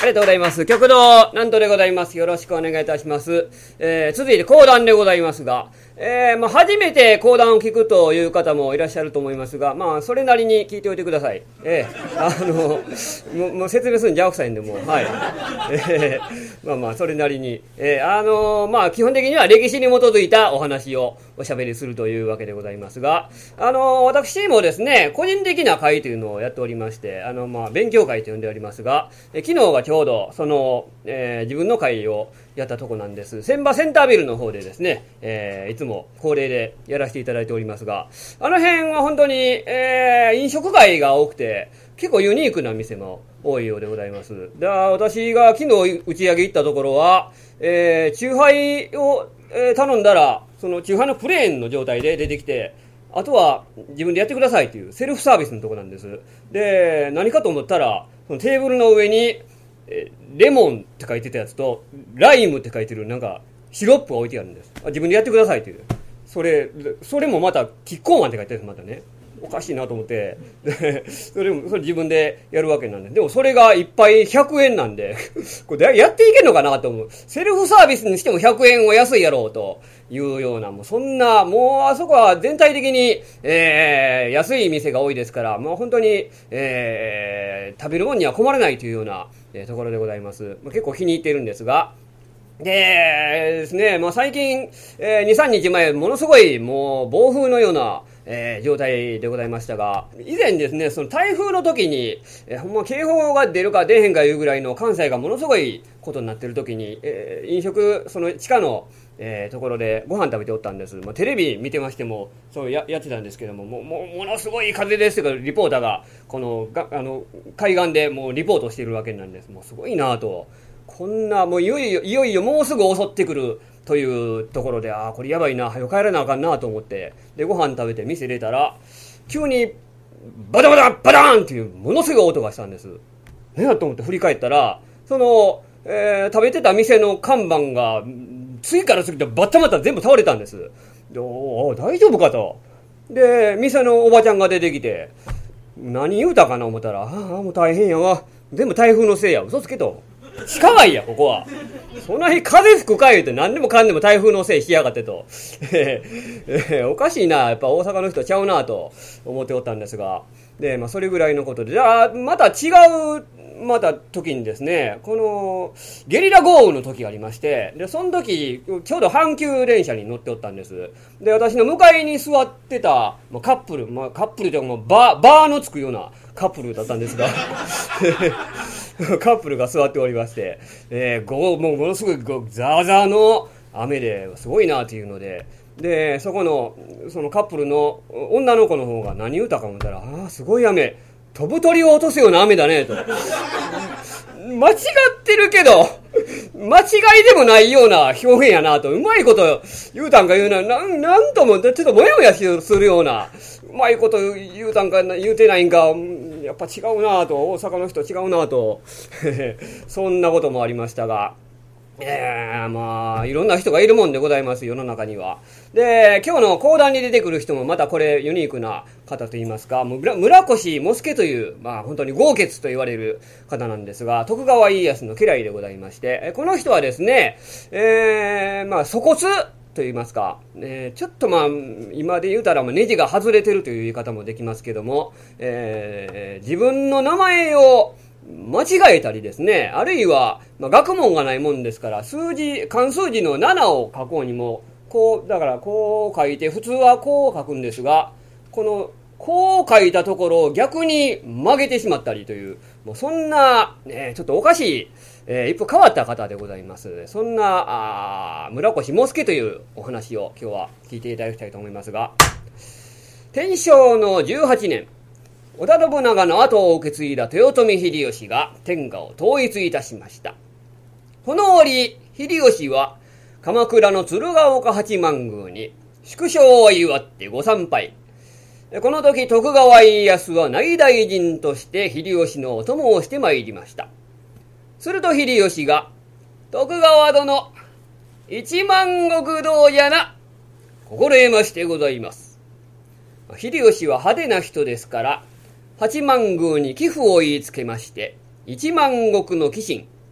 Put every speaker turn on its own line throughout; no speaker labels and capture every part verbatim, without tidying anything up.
ありがとうございます。極道なんとでございます。よろしくお願いいたします。えー、続いて講談でございますが、えー、まあ、初めて講談を聞くという方もいらっしゃると思いますが、まあ、それなりに聞いておいてください。えー、あの、もう、もう説明するんじゃあくさいんで、もう、はい。えー、まあまあ、それなりに、えー、あの、まあ、基本的には歴史に基づいたお話をおしゃべりするというわけでございますが、あの、私もですね、個人的な会というのをやっておりまして、あの、まあ、勉強会と呼んでおりますが、え昨日がちょうど、その、えー、自分の会をやったとこなんです。千葉センタービルの方でですね、えー、いつも恒例でやらせていただいておりますが、あの辺は本当に、えー、飲食街が多くて、結構ユニークな店も多いようでございます。で、私が昨日打ち上げ行ったところは、えー、チューハイを、えー、頼んだら、そのチューハイのプレーンの状態で出てきて、あとは自分でやってくださいというセルフサービスのとこなんです。で、何かと思ったら、そのテーブルの上に、えレモンって書いてたやつとライムって書いてるなんかシロップが置いてあるんです。自分でやってくださいという。それそれもまたキッコーマンって書いてあるんです。またね、おかしいなと思ってそれもそれ自分でやるわけなんで、でもそれがいっぱいひゃくえんなんでこれやっていけんのかなと思う。セルフサービスにしてもひゃくえんは安いやろうというような、もうそんな、もうあそこは全体的に、えー、安い店が多いですから、もう本当に、えー、食べるもんには困らないというような、えー、ところでございます。結構気に入っているんですが、でですね、まあ、最近、えー、に、さんにちまえ、ものすごいもう暴風のような、えー、状態でございましたが、以前ですね、その台風の時に、えー、ほんま警報が出るか出へんかいうぐらいの関西がものすごいことになってる時に、えー、飲食、その地下の、えー、ところでご飯食べておったんです。まあ、テレビ見てましても、そうや、やってたんですけども、もう、もものすごい風ですというか、リポーターが、この、が、あの、海岸でもうリポートしているわけなんです。もうすごいなぁと。こんな、もういよいよ、いよいよもうすぐ襲ってくるというところで、ああ、これやばいな、早く帰らなあかんなと思って、で、ご飯食べて店出たら、急に、バタバタバターンっていう、ものすごい音がしたんです。何やと思って振り返ったら、その、えー、食べてた店の看板が、次から次とバッタバタ全部倒れたんです。で、おー、大丈夫かと。で、店のおばちゃんが出てきて、何言うたかな思ったら、ああ、もう大変やわ。全部台風のせいや。嘘つけと。地下街や、ここは。そんな日風吹くか言うて何でもかんでも台風のせいしやがってと。えー、おかしいな、やっぱ大阪の人ちゃうなと思っておったんですが。で、まあそれぐらいのことで。じゃあ、また違う、また時にですね、このゲリラ豪雨の時がありまして、で、その時、ちょうど阪急電車に乗っておったんです。で、私の向かいに座ってた、まあ、カップル、まあカップルというか、バー、バーのつくようなカップルだったんですが、カップルが座っておりまして、えー、ごもうものすごいザーザーの雨ですごいなっていうので、で、そこの、そのカップルの女の子の方が何言うたか思ったら、ああ、すごい雨。飛ぶ鳥を落とすような雨だね、と。間違ってるけど、間違いでもないような表現やなと。うまいこと言うたんか言うな、なん、なんとも、ちょっともやもやするような、うまいこと言うたんか言うてないんか、やっぱ違うなと、大阪の人違うなと。そんなこともありましたが。えー、まあ、いろんな人がいるもんでございます、世の中には。で、今日の講談に出てくる人もまたこれユニークな方といいますか、村越茂助という、まあ本当に豪傑と言われる方なんですが、徳川家康の家来でございまして、この人はですね、えー、まあ粗骨と言いますか、えー、ちょっとまあ、今で言うたらネジが外れてるという言い方もできますけども、えー、自分の名前を間違えたりですね、あるいは、まあ、学問がないもんですから、数字、漢数字のななを書こうにも、こう、だからこう書いて、普通はこう書くんですが、この、こう書いたところを逆に曲げてしまったりという、もうそんな、ね、ちょっとおかしい、えー、一歩変わった方でございます。そんな、あ村越茂助というお話を今日は聞いていただきたいと思いますが、天正のじゅうはちねん、織田信長の後を受け継いだ豊臣秀吉が天下を統一いたしました。この折、秀吉は鎌倉の鶴岡八幡宮に祝勝を祝ってご参拝。この時徳川家康は内大臣として秀吉のお供をして参りました。すると秀吉が、徳川殿、一万石堂じゃな、心得ましてございます。秀吉は派手な人ですから、八幡宮に寄付を言いつけまして、一万石の寄進、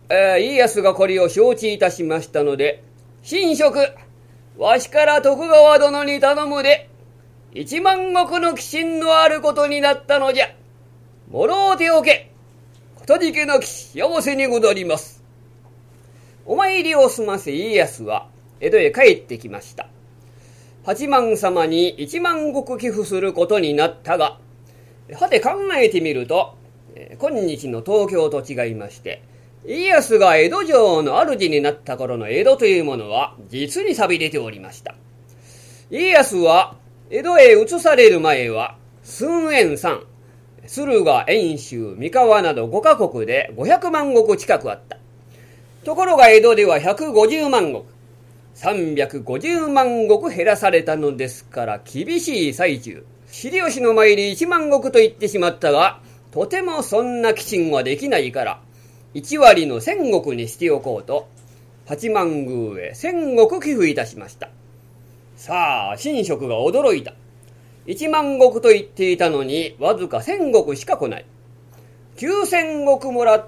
えー、家康がこれを承知いたしましたので、神職、わしから徳川殿に頼むで、一万石の寄進のあることになったのじゃ。もろうておけ。かたじけなき幸せにござります。お参りを済ませ家康は江戸へ帰ってきました。八幡様に一万石寄付することになったが、はて考えてみると、今日の東京と違いまして、家康が江戸城の主になった頃の江戸というものは実に錆びれておりました。家康は江戸へ移される前は寸円山、駿河、遠州、三河などごカ国でごひゃくまん石近くあった。ところが江戸ではひゃくごじゅうまん石、さんびゃくごじゅうまん石減らされたのですから厳しい最中。秀吉の参りいちまん石と言ってしまったが、とてもそんな寄進はできないから、いち割のせん石にしておこうと、八幡宮へせん石寄付いたしました。さあ、神職が驚いた。いちまん石と言っていたのに、わずかせん石しか来ない。きゅうせん石もらって、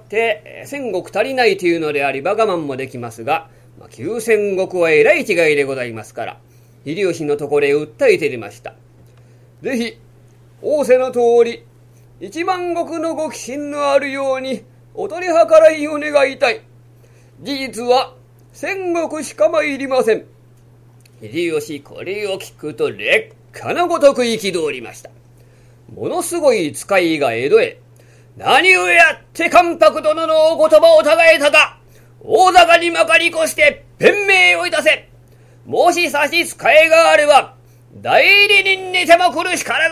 せん石足りないというのであり、我慢もできますが、きゅうせん石はえらい違いでございますから、秀吉のところへ訴えて出ました。ぜひ、仰せの通り、一万石のご寄進のあるように、お取り計らいを願いたい。事実は、千石しか参りません。秀吉、これを聞くと、劣化のごとく憤りました。ものすごい使いが江戸へ、何をやって関白殿のお言葉をたがえたか、大坂にまかり越して、弁明をいたせ。もし差し支えがあれば、代理人にても来るしからず。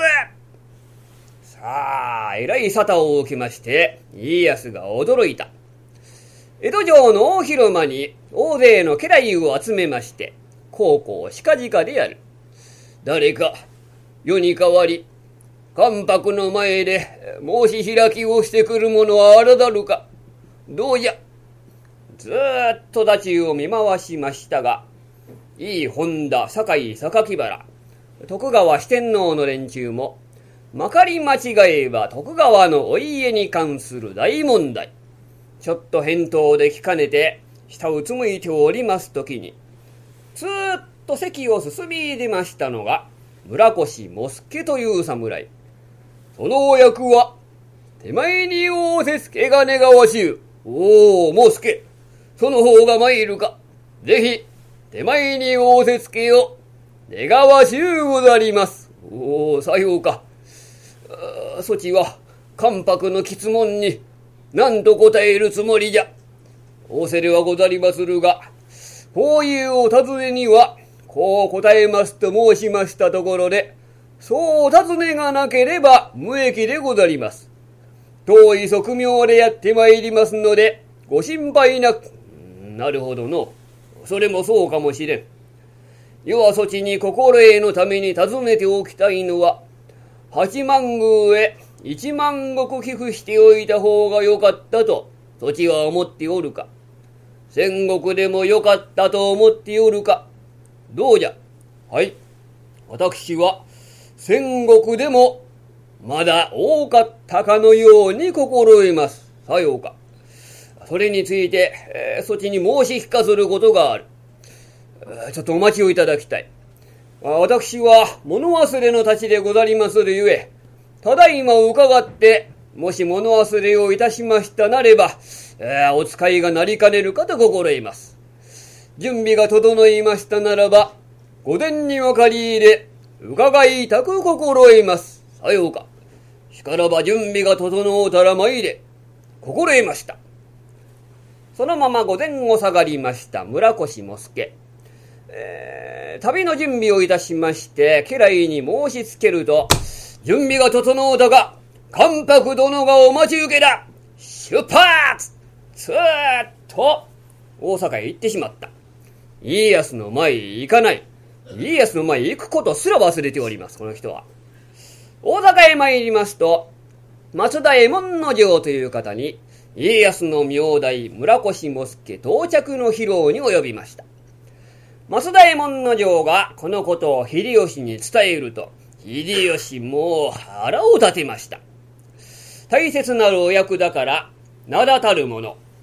さあ、えらい沙汰を受けまして、家康が驚いた。江戸城の大広間に大勢の家来を集めまして、孝行近々でやる。誰か、世に代わり、関白の前で申し開きをしてくる者はあらだるか。どうじゃ。ずーっと太刀を見回しましたが、いい本田、堺、榊原、徳川四天王の連中も、まかり間違えば徳川のお家に関する大問題。ちょっと返答で聞かねて、下うつむいておりますときに、つーっと席を進み出ましたのが、村越茂助という侍。そのお役は、手前に仰せつけが願わしゅう。おお、茂助、その方が参るか。ぜひ、手前に仰せつけを願わしゅうござります。おお、さようか。そちは関白の詰問に何と答えるつもりじゃ。仰せではござりまするが、こういうお尋ねにはこう答えますと申しましたところで、そうお尋ねがなければ無益でござります。遠い側命でやってまいりますのでご心配なく。なるほどの、それもそうかもしれん。余はそちに心得のために尋ねておきたいのは、八幡宮へ一万石寄付しておいた方がよかったと、そちは思っておるか。千石でもよかったと思っておるか。どうじゃ。はい。私は、千石でも、まだ多かったかのように心得ます。さようか。それについて、えー、そちに申し聞かせることがある。ちょっとお待ちをいただきたい。私は物忘れのたちでござりまするゆえ、ただいま伺って、もし物忘れをいたしましたなれば、えー、お使いがなりかねるかと心得ます。準備が整いましたならば、御殿にお借り入れ、伺いたく心得ます。さようか。しからば準備が整うたら参れ。心得ました。そのまま御殿を下がりました村越茂助。えー、旅の準備をいたしまして、家来に申しつけると、準備が整うたが、関白殿がお待ち受けだ。出発！つーっと、大阪へ行ってしまった。家康の前へ行かない。家康の前へ行くことすら忘れております、この人は。大阪へ参りますと、松田右衛門の城という方に、家康の名代村越茂助到着の披露に及びました。松田右衛門の城がこのことを秀吉に伝えると、秀吉もう腹を立てました。大切なるお役だから名だたる者、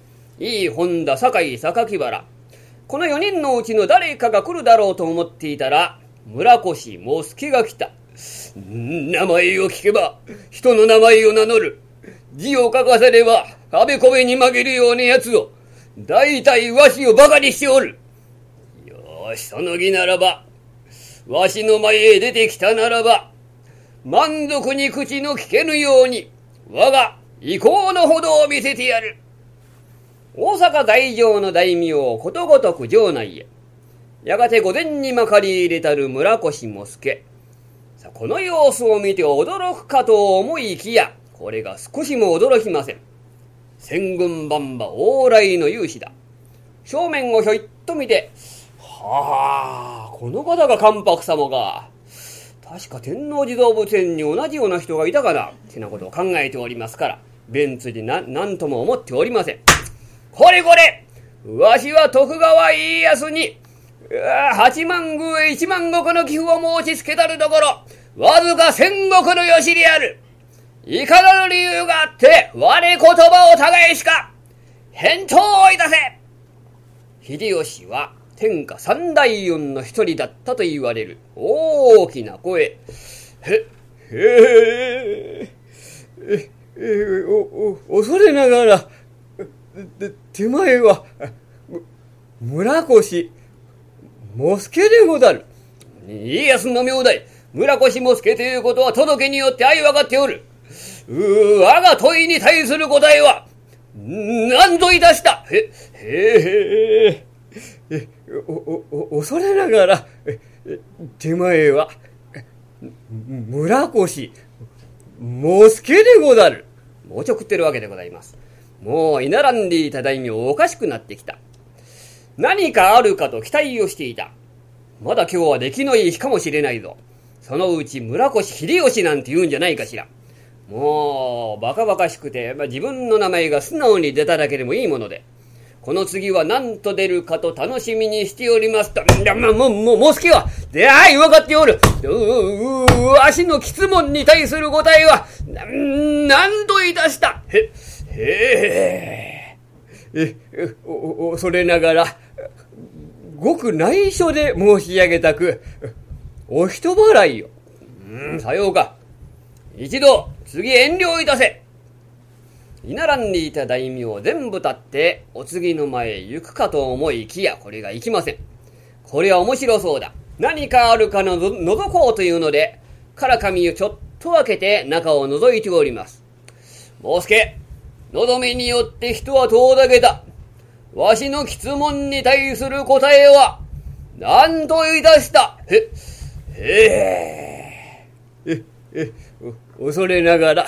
井伊本田酒井榊原、このよにんのうちの誰かが来るだろうと思っていたら、村越茂助が来た。名前を聞けば人の名前を名乗る。字を書かせればあべこべに曲げるようなやつを、大体わしをバカにしておる。よし、その儀ならば、わしの前へ出てきたならば、満足に口の聞けぬように我が意向のほどを見せてやる。大阪在城の大名ことごとく城内へ。やがて御前にまかり入れたる村越茂助。さあこの様子を見て驚くかと思いきや、これが少しも驚きません。千軍万馬往来の勇士だ。正面をひょいっと見て、はあ、この方が関白様か。確か天王寺動物園に同じような人がいたかなってなことを考えておりますから、弁つにな何とも思っておりません。これこれ、わしは徳川家康に八万宮へ一万石の寄付を申し付けたるところ、わずか千石のよしである。いかなる理由があって我言葉を互いしか返答をいたせ。秀吉は天下三大恩の一人だったと言われる。大きな声。へ、へえ、え、え、お、お、恐れながら、手前は、村越茂助でござる。家康の名代、村越茂助ということは届けによって相分かっておる。う我が問いに対する答えは、何といたした。へ、へえ、え、お、お、恐れながら、手前は、村越茂助でござる。もうちょ食ってるわけでございます。もう居並んでいた大名おかしくなってきた。何かあるかと期待をしていた。まだ今日は出来のいい日かもしれないぞ。そのうち村越秀吉なんて言うんじゃないかしら。もうバカバカしくて、まあ、自分の名前が素直に出ただけでもいいもので、この次は何と出るかと楽しみにしておりますと。いや、まあ、もう、もう、もう好きは、で、はい、分かっておる。う、う、う、わしの質問に対する答えは、何といたした。へ、へえ、え、お、お、恐れながら、ごく内緒で申し上げたく、お人払いよ。うん、さようか。一度、次遠慮いたせ。居並んでいた大名全部立ってお次の前へ行くかと思いきや、これが行きません。これは面白そうだ。何かあるかのぞ覗こうというので、からかみをちょっと開けて中を覗いております。茂助、望みによって人は遠ざけた。わしの質問に対する答えは何といたした。へ、へえ、え、え、恐れながら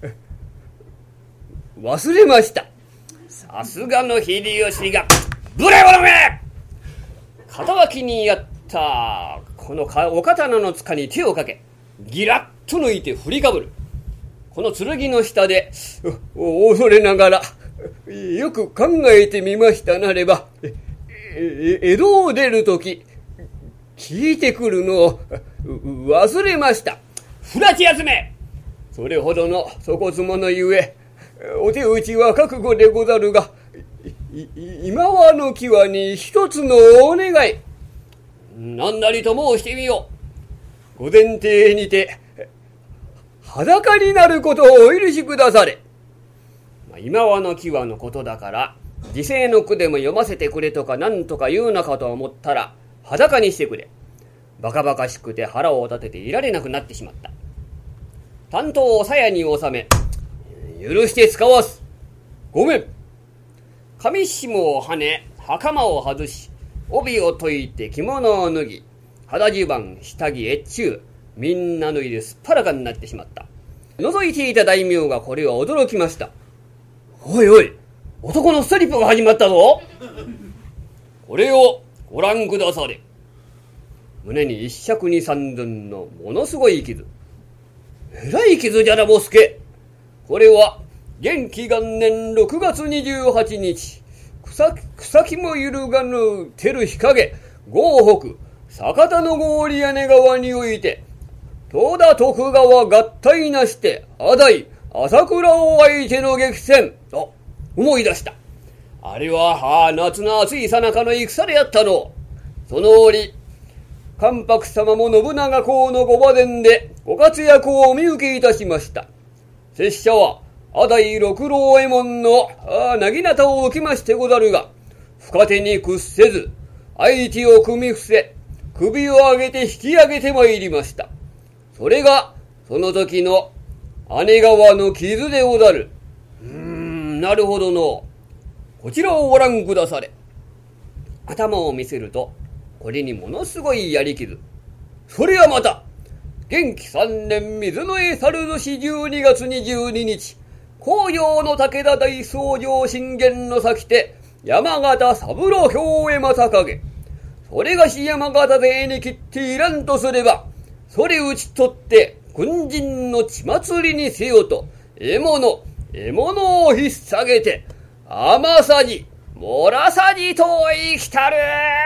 忘れました。さすがの秀吉が、無礼者め！肩脇にやったこのお刀の塚に手をかけ、ギラッと抜いて振りかぶる。この剣の下で、お恐れながら、よく考えてみましたなれば、え江戸を出るとき、聞いてくるのを忘れました。不埒集め！それほどの底妻のゆえ、お手打ちは覚悟でござるが、今はの際に一つのお願い。何なりと申してみよう。ご前提にて、裸になることをお許しくだされ。今はの際のことだから、時世の句でも読ませてくれとか何とか言うのかと思ったら、裸にしてくれ。バカバカしくて腹を立てていられなくなってしまった。担当を鞘に収め、許して使わす。ごめん。上下をはね、袴を外し、帯を解いて着物を脱ぎ、肌襦袢、下着、越中、みんな脱いですっぱらかになってしまった。覗いていた大名がこれは驚きました。おいおい、男のストリップが始まったぞ。これをご覧くだされ。胸に一尺二三寸のものすごい傷。えらい傷じゃな、茂助。これは元亀元年ろくがつにじゅうはちにち、草草木も揺るがぬ照る日陰、郷北酒田の郡屋根川において、戸田徳川合体なして、あだい朝倉を相手の激戦。あ、思い出した。 あれは、はあ、夏の暑いさなかの戦であったの。その折、関白様も信長公のご馬前でご活躍をお見受けいたしました。拙者は、あだい六郎右衛門の、ああ、なぎなたを受けましてござるが、深手に屈せず、相手を組み伏せ、首を上げて引き上げてまいりました。それが、その時の、姉川の傷でござる。うーん、なるほどの。こちらをご覧くだされ。頭を見せると、これにものすごい槍傷。それはまた、元亀三年水の江猿年じゅうにがつにじゅうににち、紅葉の武田大僧正信玄の先手、山形三郎兵衛正景。それがし山形勢に切っていらんとすれば、それ打ち取って軍人の血祭りにせよと、獲物、獲物を引っ提げて、甘さじ、もらさじと生きたる。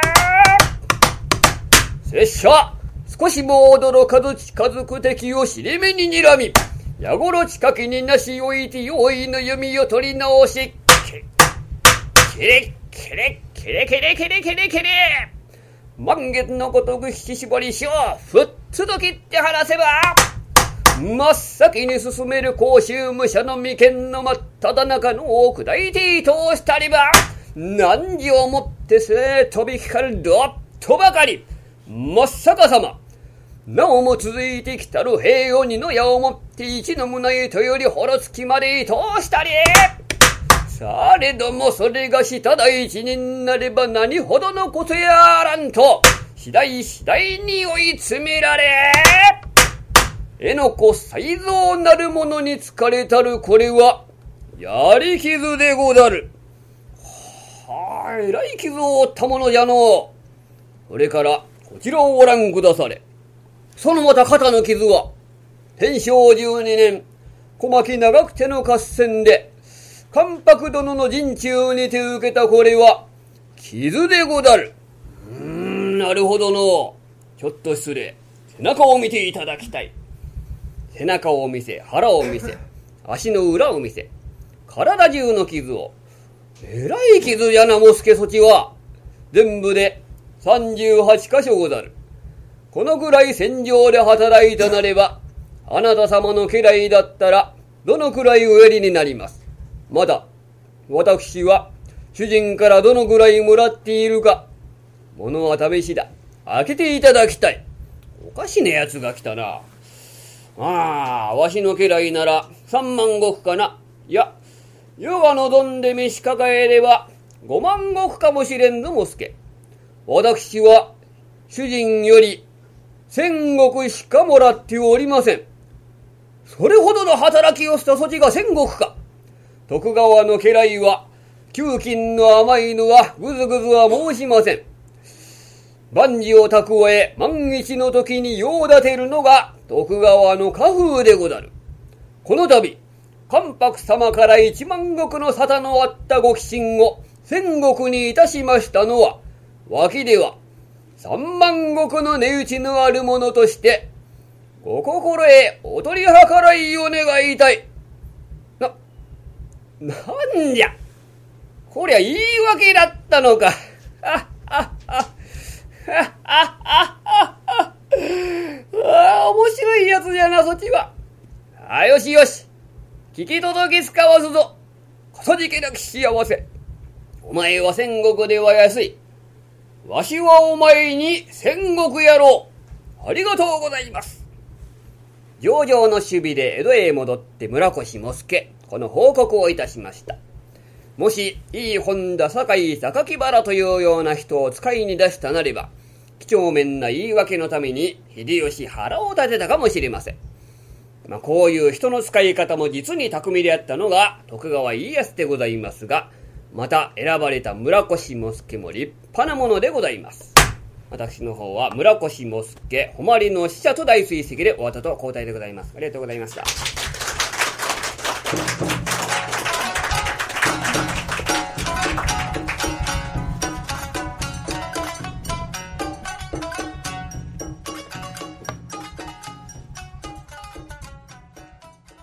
拙者、少しも驚かず近づく敵を尻目に睨み、矢頃近きになしおいて用意の弓を取り直し、キレッキレッキレキレキレキレキレ満月のごとく引き絞りしをふっつと切って離せば、真っ先に進める甲州武者の眉間の真っただ中のを砕いて通したりば、何時をもってせ飛び光るどっとばかり、真っ逆さま。なおも続いてきたる平鬼の矢をもって一の胸へとよりほろつきまで通したり、されどもそれがした第一になれば何ほどのことやあらんと、次第次第に追い詰められ、えのこ才蔵なるものに疲れたるこれは、槍傷でござる。はあ、えらい傷を負ったものじゃの。それから、こちらをご覧くだされ。そのまた肩の傷は、天正じゅうにねん、小牧長久手の合戦で、関白殿の陣中に手受けたこれは、傷でござる。うーん、なるほどの。ちょっと失礼。背中を見ていただきたい。背中を見せ、腹を見せ、足の裏を見せ、体中の傷を。えらい傷じゃな、もすけそちは。全部でさんじゅうはちかしょござる。このくらい戦場で働いたなれば、あなた様の家来だったら、どのくらいおやりになります。まだ、私は、主人からどのくらいもらっているか、物は試しだ。開けていただきたい。おかしな奴が来たな。ああ、わしの家来なら三万石かな。いや、余が望んで召し抱えれば五万石かもしれんぞ、もすけ。私は主人より千石しかもらっておりません。それほどの働きをしたそちが千石か。徳川の家来は給金の甘いのはぐずぐずは申しません。万事を蓄え万一の時に用立てるのが徳川の家風でござる。この度、関白様から一万石の沙汰のあったご寄進を千石にいたしましたのは、脇では三万石の値打ちのあるものとして、ご心へお取り計らいを願いたい。な、なんじゃ。こりゃ言い訳だったのか。あ、あ、あ、あ、あ、あ、あ、あ、あ、面白いやつじゃな、そっちは。あ、よしよし。聞き届きつかわすぞ。かさじけなき幸せ。お前は千石では安い。わしはお前に千石やろう。ありがとうございます。上々の守備で江戸へ戻って村越茂助、この報告をいたしました。もし、いい本田堺榊原というような人を使いに出したなれば、几帳面な言い訳のために秀吉腹を立てたかもしれません。まあ、こういう人の使い方も実に巧みであったのが徳川家康でございますが、また選ばれた村越茂助も立派なものでございます。私の方は村越茂助誉れの使者と大追跡で終わったと交代でございます。ありがとうございました。